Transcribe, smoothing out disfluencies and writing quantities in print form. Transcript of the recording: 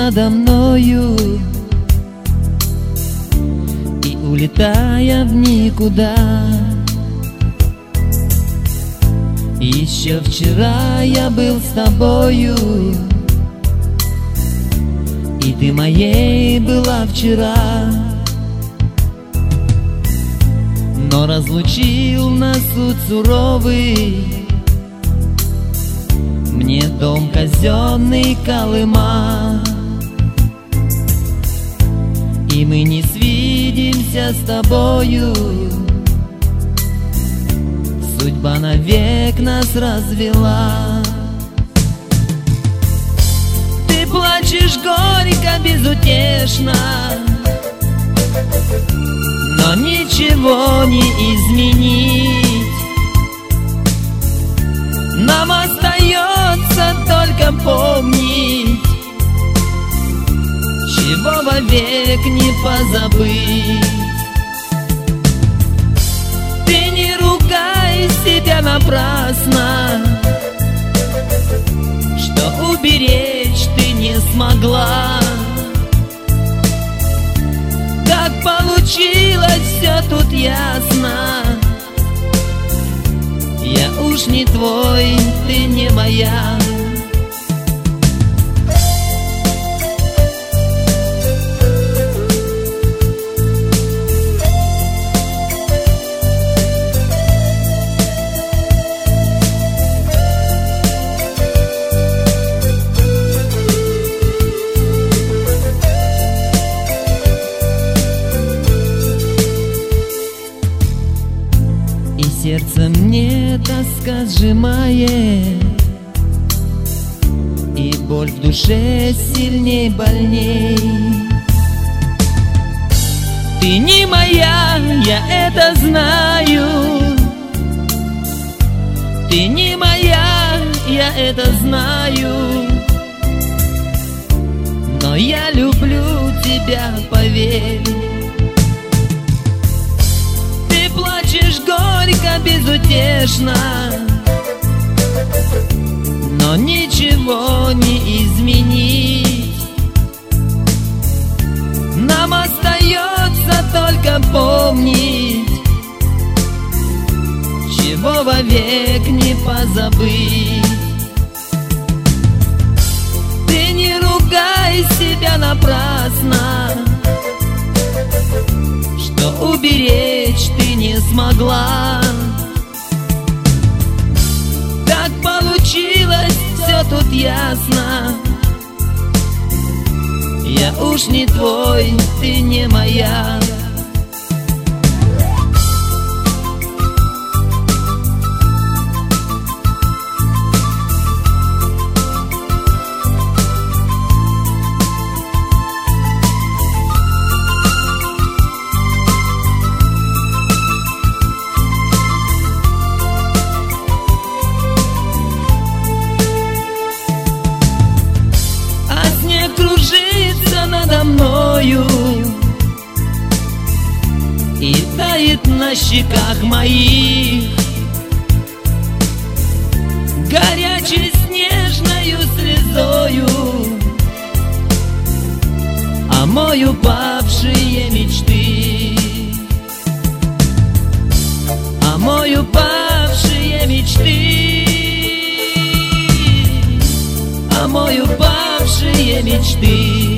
надо мною и улетая в никуда. Еще вчера я был с тобою, и ты моей была вчера. Но разлучил нас суд суровый, мне дом казенный Колыма. И мы не свидимся с тобою, судьба навек нас развела. Ты плачешь горько, безутешно, но ничего не изменить. Нам остается только помнить, чего вовек не позабыть. Ты не ругай себя напрасно, что уберечь ты не смогла. Как получилось, все тут ясно. Я уж не твой, ты не моя. Сердце мне тоска сжимает, и боль в душе сильней, больней. Ты не моя, я это знаю. Ты не моя, я это знаю. Но я люблю тебя, поверь. Плачешь горько, безутешно, но ничего не изменить. Нам остается только помнить, чего вовек не позабыть. Ты не ругай себя напрасно, что уберечь ты не смогла. Так получилось, все тут ясно. Я уж не твой, ты не моя. Кружится надо мною и тает на щеках моих горячей снежною слезою, омою павшие мечты, омою павшие мечты, омою павшие мечты.